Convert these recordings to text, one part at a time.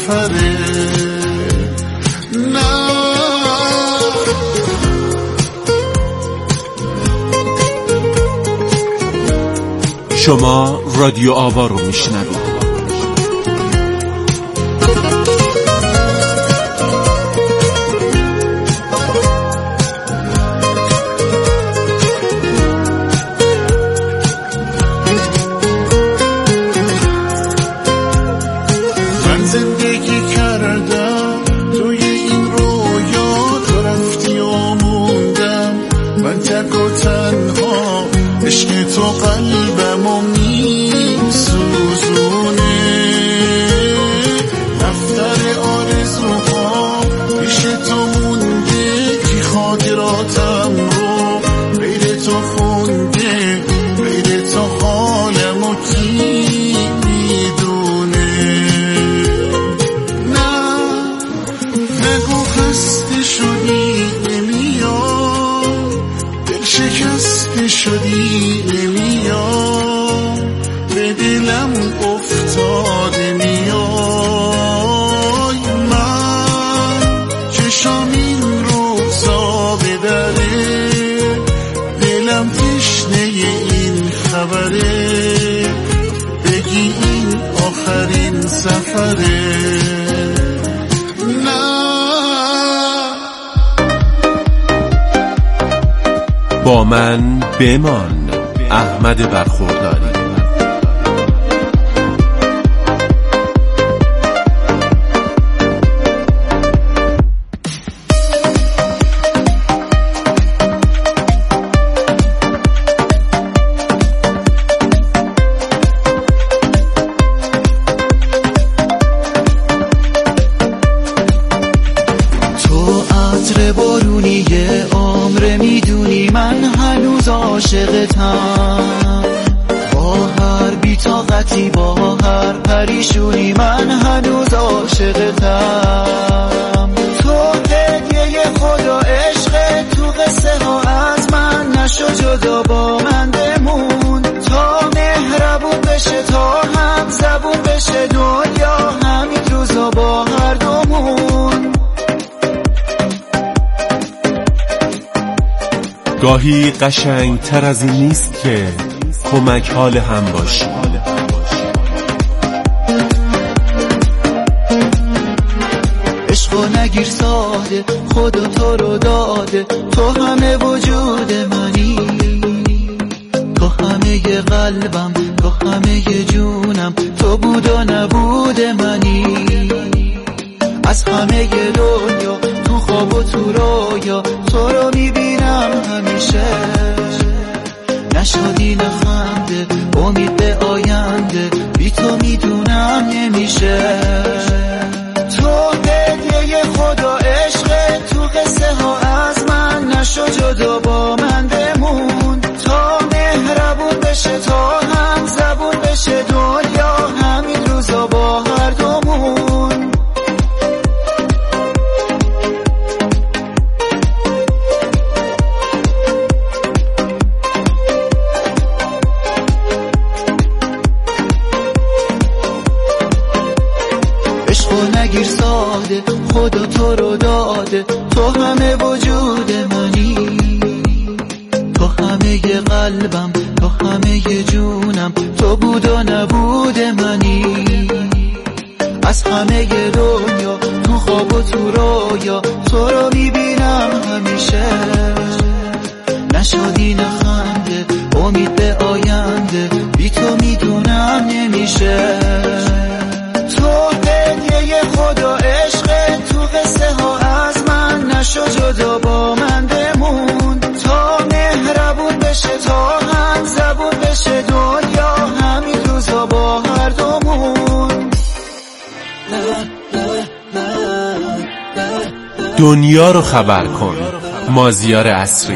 سفره. نه شما رادیو آوا رو میشنوید. من زندگی کردم توی این رویا، تو رفتی و موندم من تک و تنها. عشق تو قلبمو میسوزونه، دفتر آرزوها پیش تو مونده، کی خاطراتم رو غیر تو خونده، غیر تو حالمو کی میدونه. نه نگو خسته شدی نمیام، دل شکسته شدی نمیام، به دلم افتاده میای. من چشم این روزا به دره، دلم تشنه این خبره، بگی این آخرین سفره. با من بمان. احمد برخورداری. تو عطر بارونی عمر میدونی من هنوز عاشقتم، با هر بی‌طاقتی با هر پریشونی من هنوز عاشقتم. تو هدیه خدا عشق، تو قصه ها از من نشو جدا، با من بمون تا مهربون بشه، تا هم زبون بشه دنیا، همین روزا با هر دومون. گاهی قشنگ تر از این نیست که کمک حال هم باشی. عشقو نگیر ساده، خدا تو رو داده، تو همه وجود منی، تو همه قلبم، تو همه جونم، تو بود و نبود منی. از همه دنیا تو خواب و تو رویا، تو رو میبینم همیشه، نشادی نخنده امید به آینده، بی تو میدونم نمیشه. تو هدیه خدا عشق، تو قصه ها از من نشو جدا، با من بمون تا مهربون بشه، تا هم زبون بشه دنیا، همین روزا با هر دومون. عشقو نگیر ساده، خدا تو رو داده، تو همه وجود منی، تو همه قلبم، تو همه جونم، تو بود و نبود منی. از همه دنیا تو خواب و تو رویا، تو رو میبینم همیشه، نشادی نخنده امید به آینده، بی تو میدونم نمیشه. تو هدیه خدا عشق، تو قصه ها از من نشو جدا، با من بمون تا مهربون بشه، تا هم زبون بشه دنیا، همین روزا با هر دومون. دنیا رو خبر کن. مازیار عصری.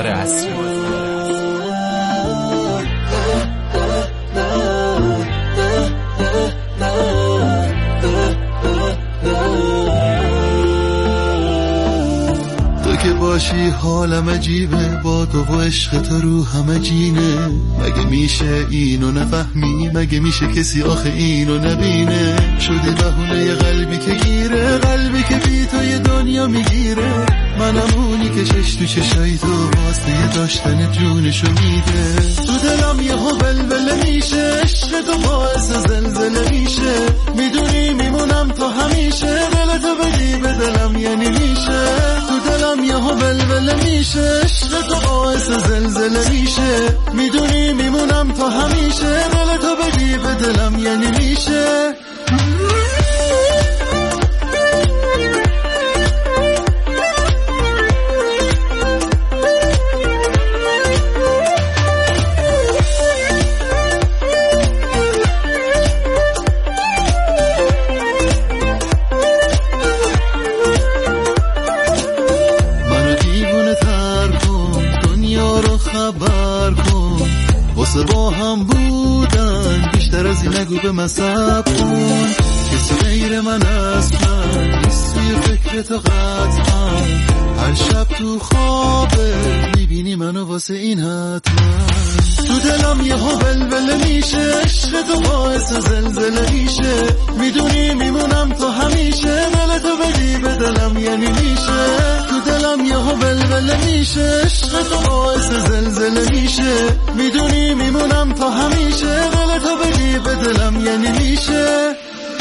که باشی حالم عجیبه، با تو و عشق تو رو همه جینه. مگه میشه اینو نفهمی؟ مگه میشه کسی آخه اینو نبینه؟ شدی بهونه یه قلبی که دنیا میگیره، منم اونی که چش تو چشای تو واسه داشتن جونشو میده. تو دلم یهو ولوله میشه، عشق تو باعث زلزله میشه، میدونی میمونم تا همیشه، دلتو بدی به دلم یعنی میشه. تو دلم یهو ولوله میشه، عشق تو باعث زلزله میشه، میدونی میمونم تا همیشه، دلتو بدی به دلم یعنی میشه. واسه با هم بودن بیشتر از این نگو به من صبر کن، کسی غیر من اصلا نیست توی فکر تو قطعا، هر شب تو خوابه میبینی منو واسه این حتما. تو دلم یهو ولوله میشه، عشق تو باعث زلزله میشه، میدونی میمونم تا همیشه، دلتو بدی به دلم یعنی میشه. تو دلم یهو ولوله میشه، عشق تو باعث زلزله میشه، میدونی میمونم تا همیشه، دلتو بدی به دلم یعنی میشه.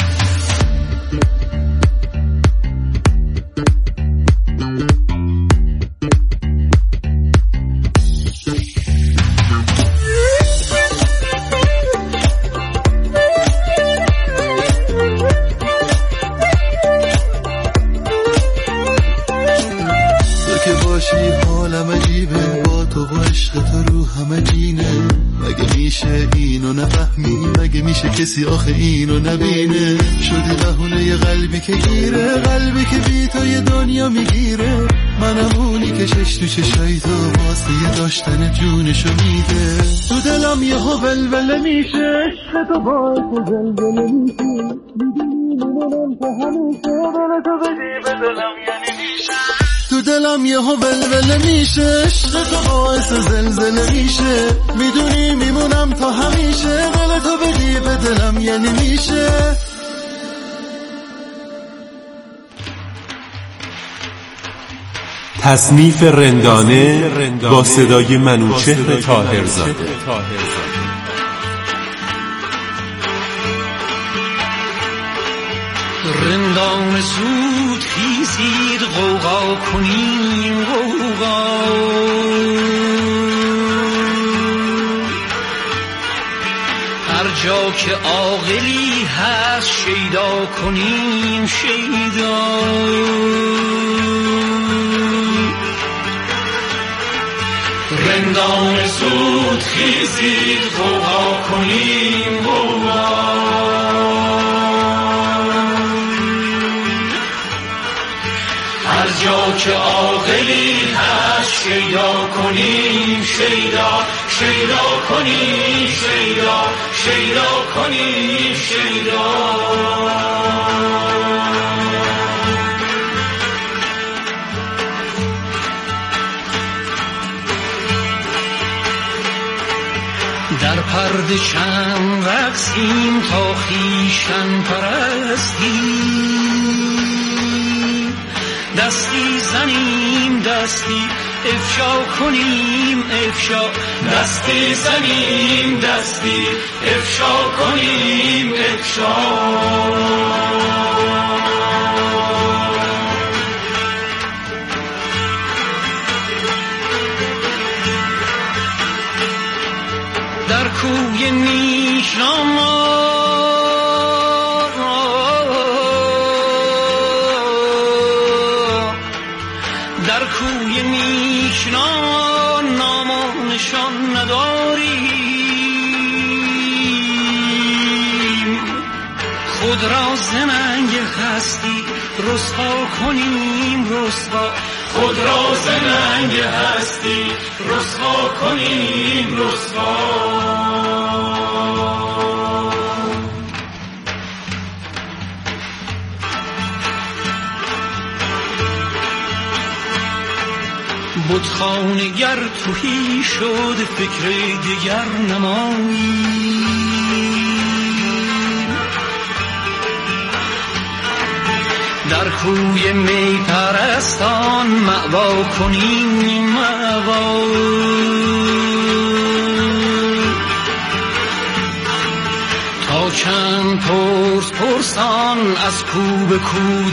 حالم عجیبه با تو و عشق تو رو همه جینه، مگه میشه اینو نفهمی؟ مگه میشه کسی آخه اینو نبینه؟ شدی بهونه یه قلبی که گیره، قلبی که بی تو یه دنیا میگیره، منم اونی که چش تو چشای تو واسه یه داشتن جونشو میده. تو دلم یهو ولوله میشه، عشق تو باعث زلزله میشه، میدونم که همیشه، دلتو بدی به دلم یعنی میشه. تو دلم یهو ولوله میشه، عشق تو باعث زلزله میشه، میدونی میمونم تا همیشه، دلتو بدی به دلم یعنی میشه. تصنیف رندانه با صدای منوچهر طاهرزاده. رندان زود خیزید غوغا کنیم غوغا، هر جا که عاقلی هست شیدا کنیم شیدا. رندان زود خیزید غوغا کنیم غوغا، هر جا که عاقلی هست شیدا کنیم شیدا، شیدا کنیم شیدا، شیدا کنیم شیدا. در پرده چند رقصیم تا خویشتن پرستیم، دستی زنیم دستی افشا کنیم افشا، دستی زنیم دستی افشا کنیم افشا. در کوی نیشنامان در کوی نیشنامان نام و نشان نداریم، خود را ز ننگ هستی رسوا کنیم رسوا، خود را ز ننگ هستی رسوا کنیم رسوا. بتخانه گر تهی شد فکر دیگر نماییم، در کوی می پرستان مأوا کنیم مأوا. تا چند پرس پرسان از کو به کو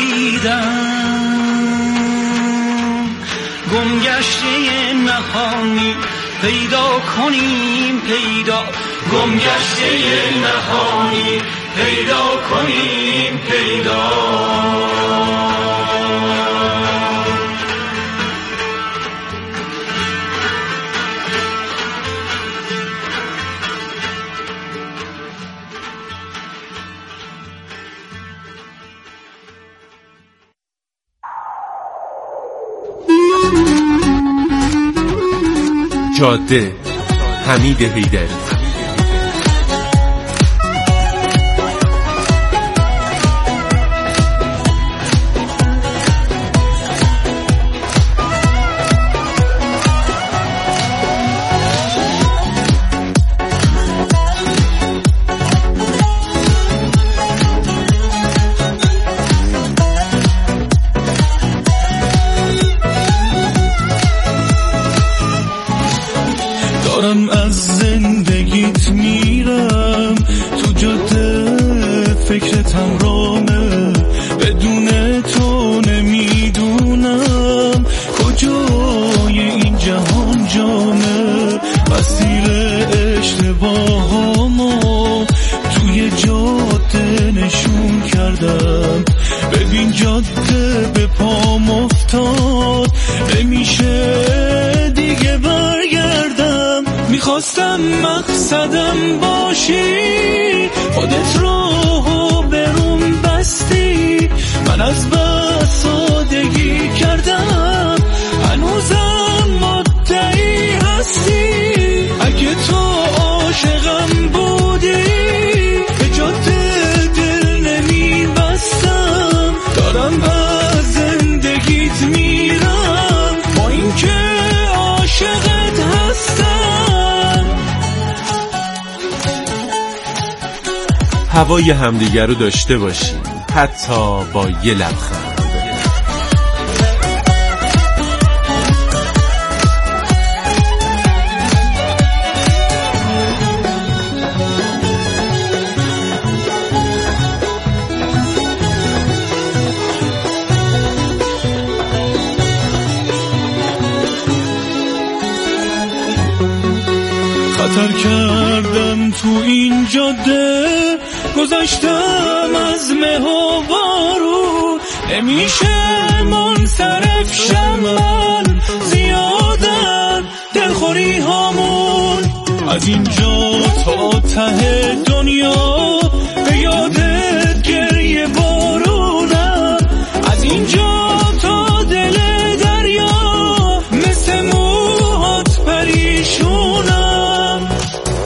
دویدن، گمگشته نهانی پیدا کنیم پیدا، گمگشته نهانی پیدا کنیم پیدا. جاده حمید حیدری. دارم از زندگیت میرم تو جاده، فکرتم رامه، بدون تو نمیدونم کجای این جهان جامه. مسیر اشتباهامو توی جاده نشون کردم، ببین جاده به پام افتاد، نمیشه دیگه برگردم. میخواستم مقصدم باشی، خودت رو بروم بستی، من از بس سادگی کردم، هنوزم مدعی هستی. اگه تو عاشقم بودی به جاده دل نمیبستم. دارم از زندگیت میرم با اینکه عاشقت هستم. هوای همدیگر رو داشته باشیم، حتی با یه لبخند. خطر کردم تو این جاده، گذشتم از مه و بارون، نمیشه منصرف شم من، زیادن دلخوری هامون. از اینجا تا ته دنیا به یادت گریه بارونم، از اینجا تا دل دریا مثل موهات پریشونم.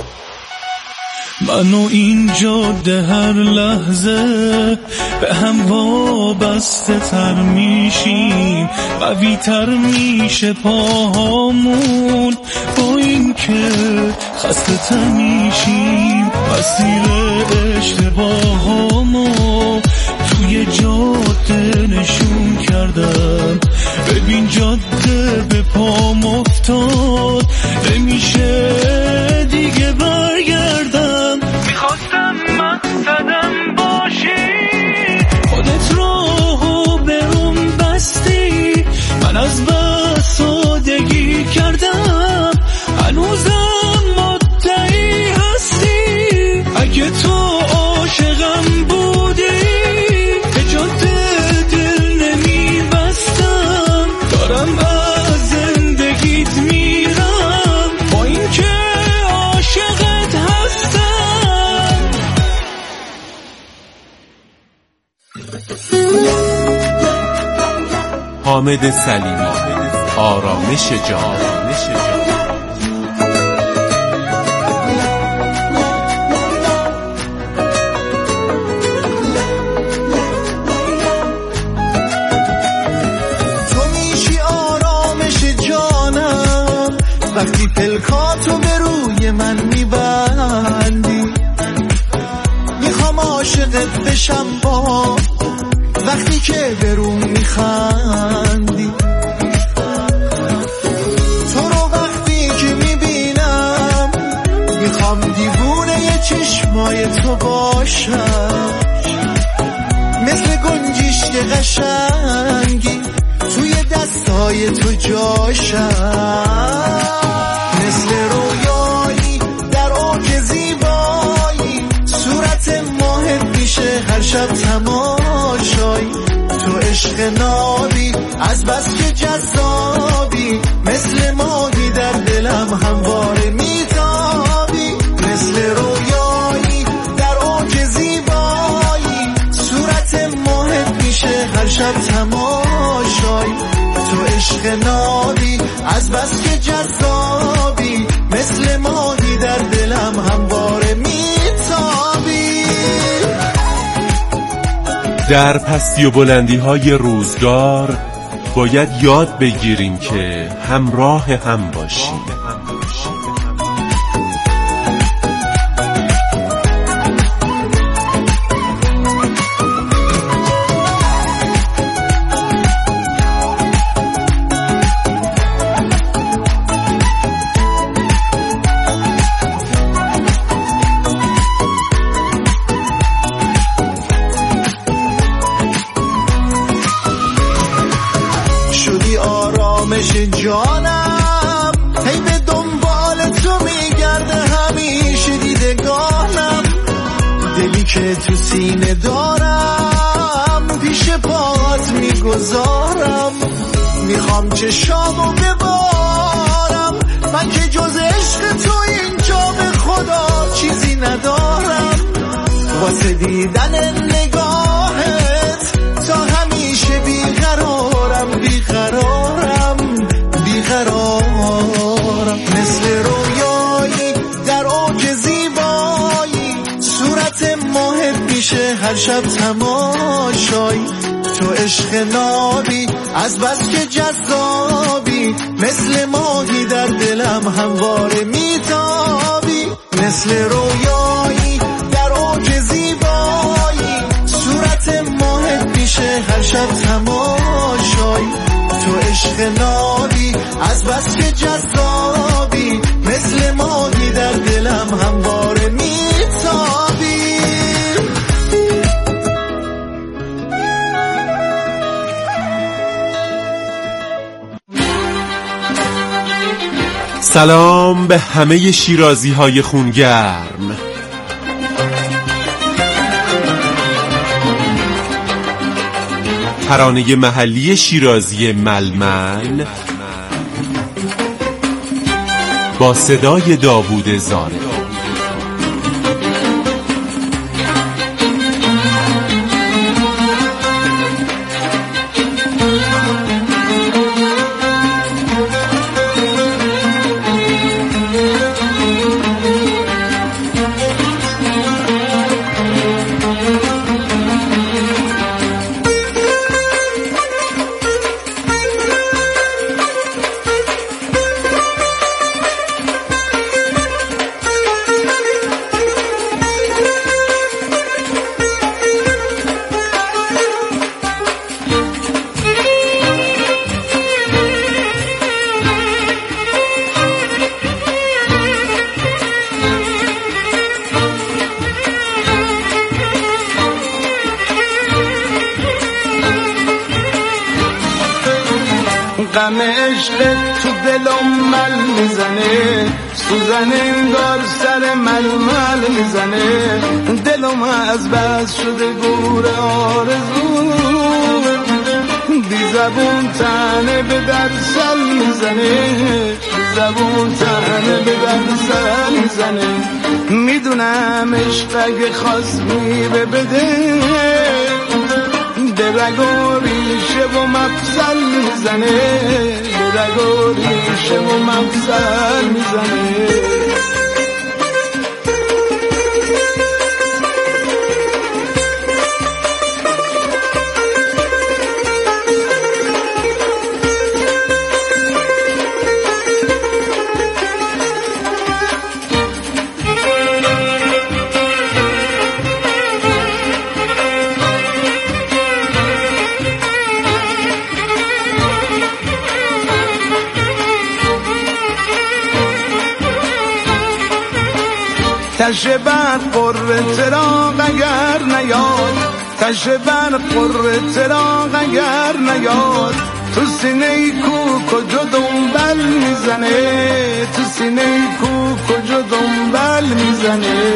من و این جاده هر لحظه به هم وابسته تر میشیم، قوی تر میشه پاهامون، با این که خسته تر میشیم. مسیر اشتباهامو توی جاده نشون کردم، ببین جاده به پام افتاد، نمیشه دیگه برگردم. میخواستم مقصدم باشی، خودت رو بروم بستی، من از بس سادگی کردم، هنوزم مدعی هستی. اگه تو عاشقم بودی به جاده دل نمیبستم. دارم از زندگیت میرم با اینکه عاشقت هستم. حامد سلیمی، آرامش جان. وقتی پلکاتو به روی من میبندی، میخوام عاشقت بشم با وقتی که برون میخندی، تو رو وقتی که میبینم میخوام دیوونه ی چشمای تو باشم، مثل گنجشک قشنگی توی دستای تو جاشم، مثل رویایی در اوج زیبایی، صورت ماهت میشه هر شب تماشایی، تو عشق نابی از بس که جذابی، مثل ماهی در دلم همواره میتابی، مثل رویایی در اوج زیبایی، صورت ماهت میشه هر شب تماشایی، تو عشق نابی از بس که جذابی، مثل ماهی در دلم همواره میتابی. در پستی و بلندی های روزگار باید یاد بگیریم که همراه هم باشیم. جانم هی به دنبال تو میگرده همیشه دیدگانم، دلی که تو سینه دارم پیش پات میگذارم، میخوام چشامو ببارم، من که جز عشق تو اینجا به خدا چیزی ندارم، واسه دیدن نگاهت تا همیشه بیقرارم، مثل رویایی در اوج زیبایی، صورت ماهت میشه هر شب تماشایی، تو عشق نابی از بس که جذابی، مثل ماهی در دلم همواره میتابی، مثل رویایی در اوج زیبایی، صورت ماهت میشه هر شب تماشایی، تو عشق نابی از بس که جذابی، مثل ماهی در دلم همواره میتابی. سلام به همه شیرازی های خونگرم. ترانه محلی شیرازی ململ با صدای داوود زاره. غم عشقت تو دلم مل میزنه، سوزن انگار سر ململ میزنه، دلم از بس شده گور آرزو، بی زبون تنه به در سل میزنه، بی زبون تنه به در سل میزنه، میدونم عشق اگه خواست میره بده، به رگ و ریشه و مفصل میزنه، به رگ و ریشه و مفصل میزنه. تشه بر قره چراغ اگر نیاد، تشه بر قره چراغ اگر نیاد، تو سینه کو کجا دنبال میزنه، تو سینه کو کجا دنبال میزنه.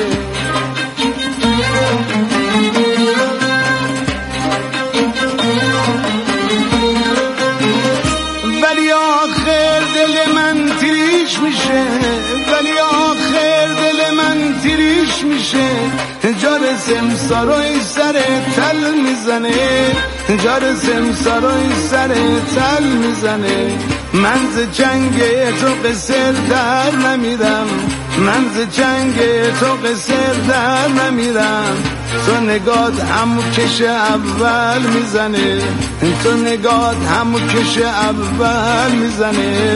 ولی آخر دل من تیریش میشه، ولی آخر دل من تیریش میشه، جار سمسارای سر تل میزنه، جار سمسارای سر تل میزنه. من ز جنگ تو قصر در نمیرم، من ز جنگ تو قصر در نمیرم، تو نگات همو کش اول میزنه، تو نگات همو کش اول میزنه.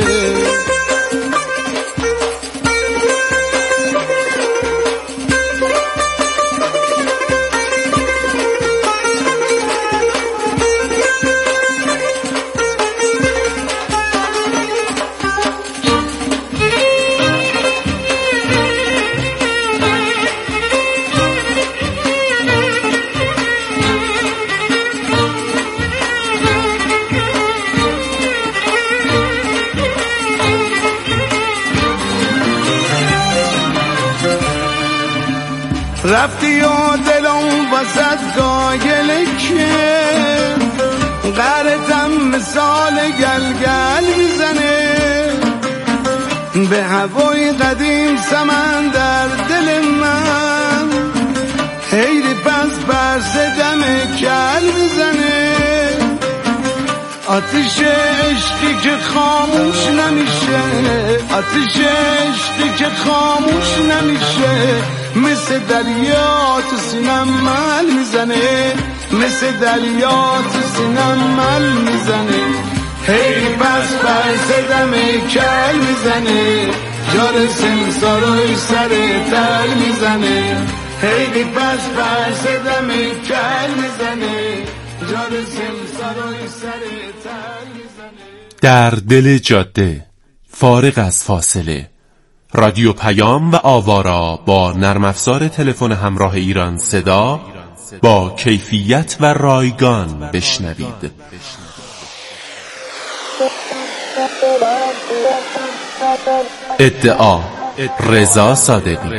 رفتی و دلم وسط گاگله که غرتم مثال گلگل میزنه، به هوای قدیم سمن در دل من، حیری پس برس دم کل میزنه. آتش عشقی که خاموش نمیشه، آتش عشقی که خاموش نمیشه، مثل دریا تو سینم مل میزنه، مثل دریا تو سینم مل میزنه. هی پس دم کل میزنه، جار سمسارای سر تل میزنه، هی پس دم کل میزنه، جار سمسارای سر تل میزنه. در دل جاده، فارغ از فاصله، رادیو پیام و آوارا با نرم افزار تلفن همراه ایران صدا با کیفیت و رایگان بشنوید. ادعا رضا صادقی.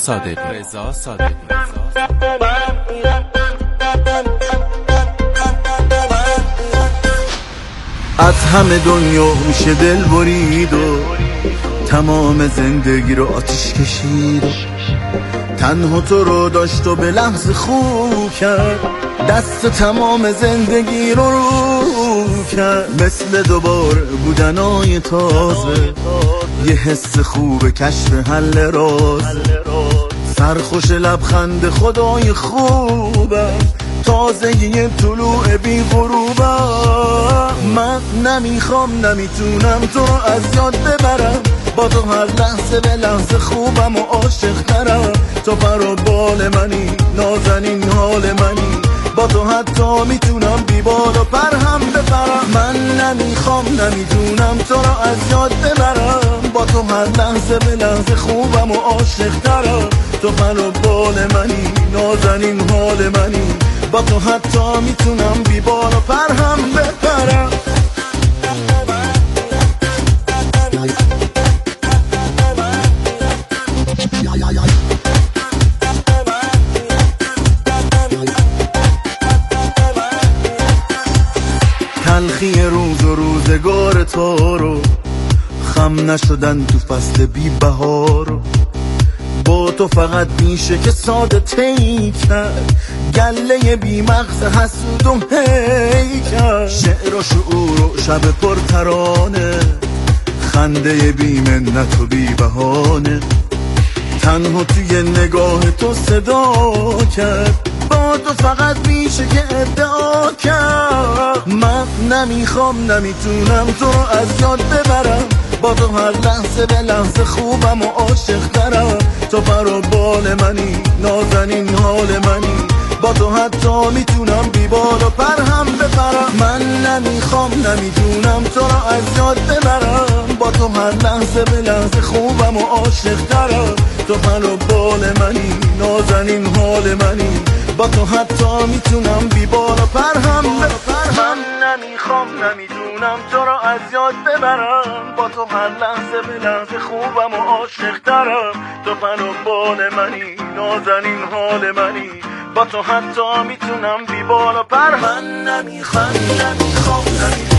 از همه دنیا میشه دل برید و تمام زندگی رو آتیش کشید، تنها تو رو داشت و به لحظه خوب کرد، دست تمام زندگی رو کرد. مثل دوباره بودنای تازه، یه حس خوب کشف حل راز، سرخوش لبخند خدای خوبه، تازه یه طلوع بی غروبه. من نمیخوام نمیتونم تو رو از یاد ببرم، با تو هر لحظه به لحظه خوبم و عاشق ترم، تو پر و بال منی، نازنین حال منی، با تو حتی میتونم بی بال و پر هم بپرم. من نمیخوام نمیتونم تو رو از یاد ببرم، با تو هر لحظه به لحظه خوبم و عاشق ترم، تو پر و بال منی، نازنین حال منی، با تو حتی میتونم بی بال و پر هم بپرم. تلخی روز و روزگار تو رو، خم نشدن تو فصل بی بهار، با تو فقط میشه که ساده تی کرد، گله بی مغز حسود و هی کرد. شعر و شعور و شب پر ترانه، خنده بی منت و بی بهانه، تنها توی نگاه تو صدا کرد، با تو فقط میشه که ادعا کرد. من نمیخوام نمیتونم تو رو از یاد ببرم، با تو هر لحظه به لحظه خوبم و عاشق ترم، تو پر و بال منی، نازنین حال منی، با تو حتی میتونم بی بال و پر هم بپرم. من نمیخوام نمیتونم تو رو از یاد ببرم، با با تو هر لحظه به لحظه خوبم و عاشق‌ترم. تو پر و بال منی، نازنین حال منی، با تو حتی میتونم بی بال و پر هم من نمیخوام نمیدونم تو رو از یاد ببرم. با تو هر لحظه به لحظه خوبم و عاشق‌ترم. تو پر و بال منی، نازنین حال منی، با تو حتی میتونم بی بال و پر. من نمیخوام نمیدونم.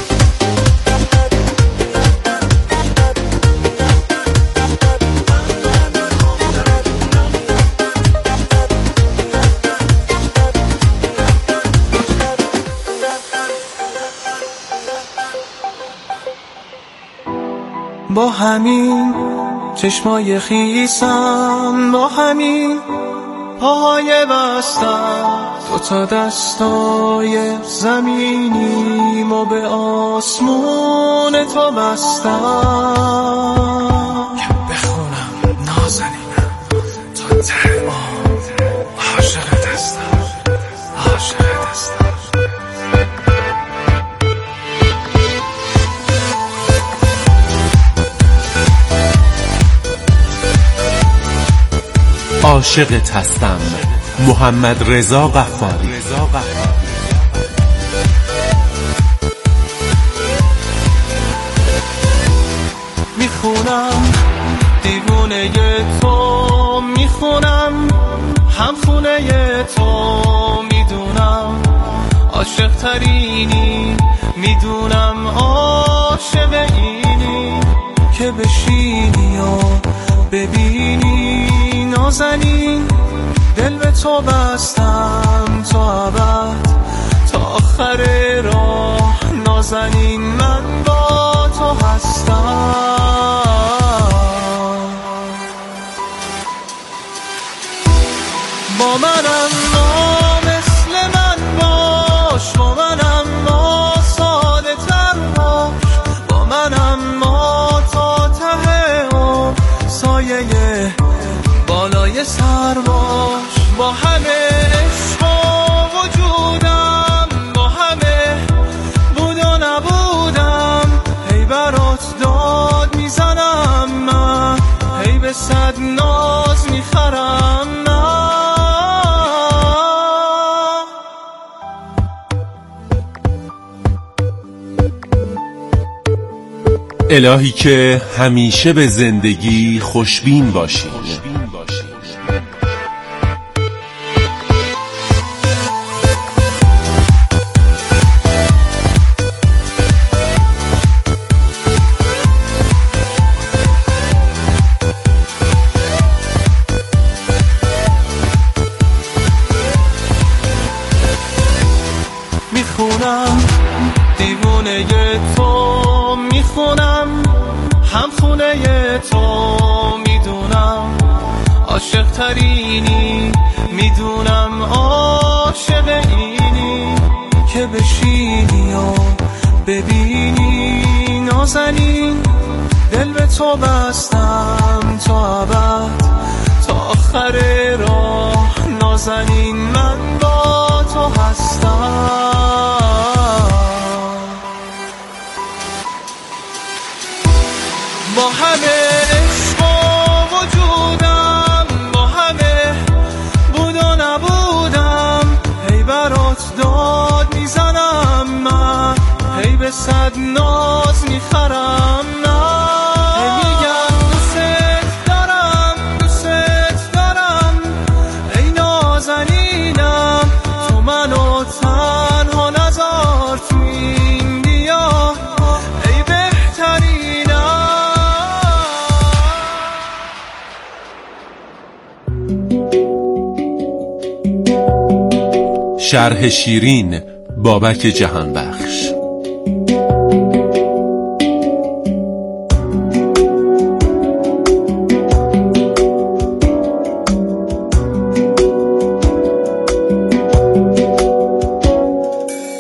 با همین چشمای خیسم، با همین پاهای بستم، دوتا دستای زمینیم و به آسمون تو بستم. که بخونم نازنینم تا ته عاشقت هستم، عاشقت هستم. عاشقت هستم. محمد رضا غفاری. میخونم دیوونه تو، میخونم هم خونه تو، میدونم عاشق ترینی، میدونم عاشق اینی که بشینی و ببینی نازنین. دل به تو بستم تا ابد، تا آخر راه نازنین من با تو هستم. با من اما مثل من باش، با من اما ساده تر باش، با من اما تا ته و سایه بالای سر باش. با همه عشق و وجودم، با همه بود و نبودم، هی برات داد میزنم من، هی به صد ناز میخرم من. الهی که همیشه به زندگی خوشبین باشی. میخونم دیوونه تو، میخونم هم خونه تو، میدونم عاشق ترینی، میدونم عاشق اینی که بشینی و ببینی نازنین. دل به تو بستم تا ابد، تا آخر راه نازنین من با تو هستم. با همه عشق و وجودم، با همه بود و نبودم، هی برات داد میزنم من، هی به صد ناز میخرم من. هی میگم دوست دارم، دوست دارم، ای نازنینم، تو منو تنها نذار تو این دیار، ای بهترینم. شرح شیرین بابک جهانبخش.